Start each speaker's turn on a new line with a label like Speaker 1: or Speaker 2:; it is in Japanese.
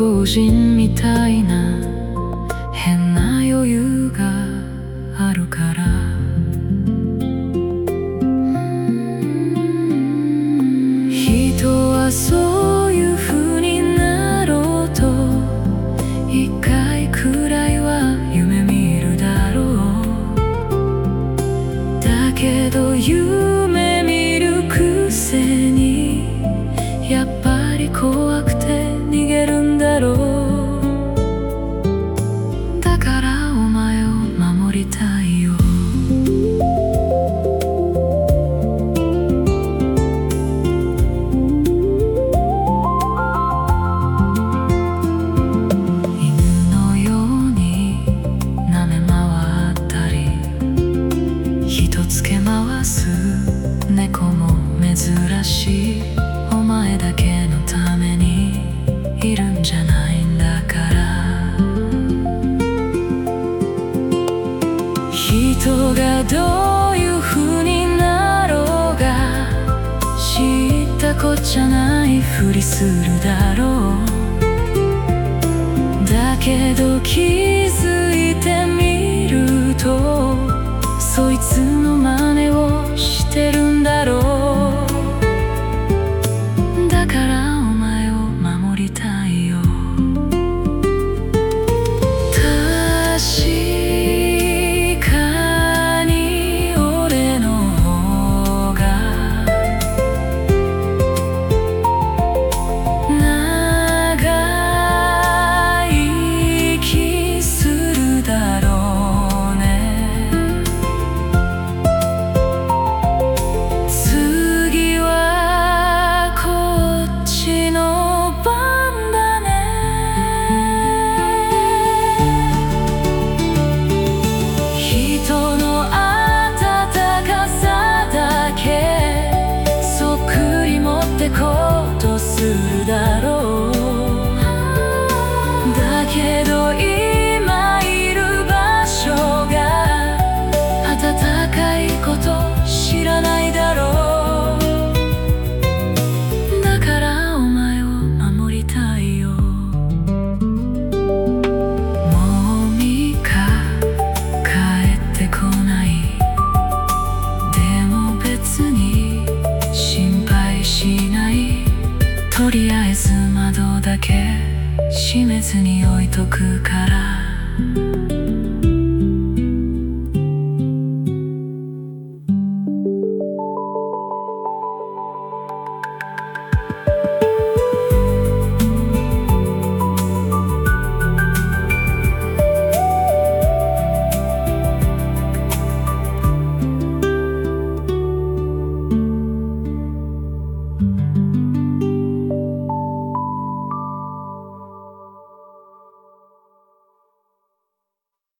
Speaker 1: 亡人みたいな変な余裕があるから。人はそういう風になろうと一回くらいは夢見るだろう。だけど夢見るくせにやっぱり怖くて逃げるんだろう。だからお前を守りたいよ。犬のように舐め回ったり人つけ回す猫も珍しい。お前だけのためにいるんじゃないんだから。人がどういう風になろうが知ったこっちゃないふりするだろう。だけど気づ